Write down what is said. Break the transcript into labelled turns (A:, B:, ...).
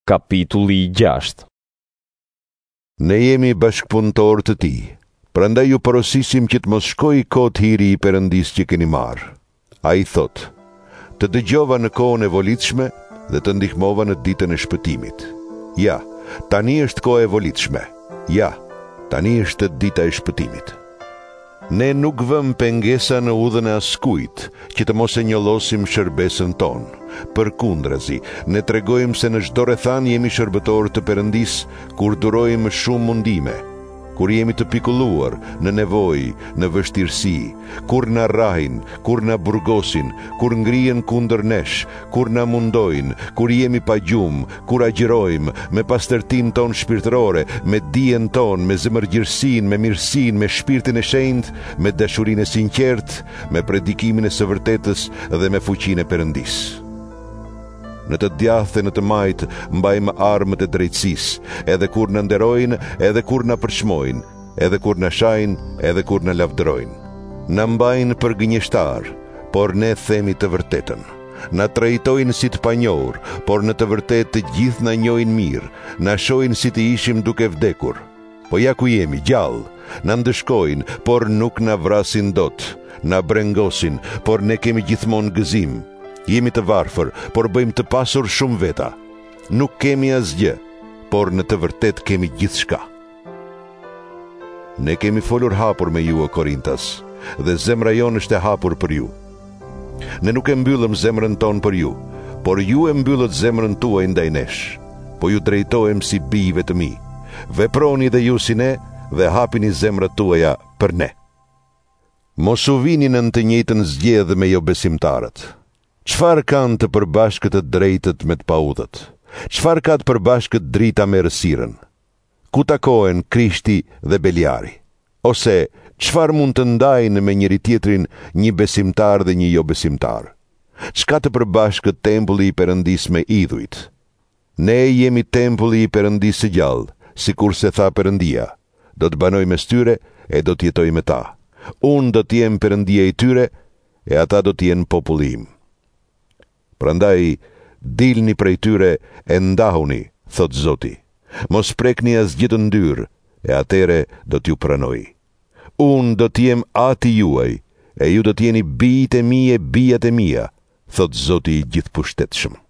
A: Kapitulli 6.
B: Ne jemi bashkëpunëtor të tij. Prandaj ju porosisim që të mos shkojë kot hiri i Perëndis që keni marrë. Ai thot: "Të dëgjova në kohën e volitshme dhe të ndihmova në ditën e shpëtimit." Ja, tani është kohë e volitshme. Ja, tani është dita e shpëtimit. Ne nuk vëm pengesa në udhën e askujt, që të mos e njollosim shërbesën tonë. Përkundrazi, ne tregojmë se në çdo rrethan jemi shërbëtorë të Perëndis kur durojmë shumë mundime, kur jemi të pikulluar, në nevojë, në vështirësi, kur na rrahin, kur na burgosin, kur ngrihen kundër nesh, kur na mundojnë, kur jemi pa gjumë, kur agjërojmë, me pastërtinë tonë shpirtërore, me dijen tonë, me zemërgjërsinë, me mirësinë, me shpirtin e shenjtë, me dashurinë e sinqertë, me predikimin e së vërtetës dhe me fuqinë e Perëndisë. Në të djathtë e në të majtë mbajmë armët e drejtësisë, edhe kur na nderojnë, edhe kur na përçmojnë, edhe kur na shajnë, edhe kur na lavdërojnë. Na mbajnë për gënjeshtar, por ne themi të vërtetën. Na trajtojnë si të panjohur, por në të vërtetë të gjithë na njohin mirë. Na shohin si të ishim duke vdekur. Po ja ku jemi, gjallë. Na ndëshkojnë, por nuk na vrasin dot. Na brengosin, por ne kemi gjithmonë gëzim. Jemi të varfër, por bëjmë të pasur shumë veta. Nuk kemi asgjë, por në të vërtet kemi gjithçka. Ne kemi folur hapur me ju, o Korintas, dhe zemra jonë është e hapur për ju. Ne nuk e mbyllëm zemrën tonë për ju, por ju e mbyllët zemrën tuaj ndaj nesh. Po ju drejtohem si bijve të mi. Veproni dhe ju si ne, dhe hapini zemrat tuaja për ne. Mos u vini në të njëjtën zgjedhje me jo besimtarët. Çfarë kanë të përbashkët të drejtët me të paudhët? Çfarë ka të përbashkët drita me errësirën? Ku takohen Krishti dhe Beliari? Ose çfarë mund të ndajnë me njëri tjetrin një besimtar dhe një jo besimtar? Çka të përbashkët tempulli i Perëndisë me idhujt? Ne jemi tempulli i Perëndisë së gjallë, sikur se tha Perëndia: "Do të banoj mes tyre e do të jetoj me ta. Unë do të jem Perëndia i tyre e ata do të jenë populli im." Prandaj, dilni prej tyre e ndahuni, thot Zoti. Mos prekni asgjë të ndyrë, e atere do t'ju pranoj. Unë do t'jem ati juaj, e ju do t'jeni bijtë e mi e bijat e mia, thot Zoti i gjithëpushtetshëm.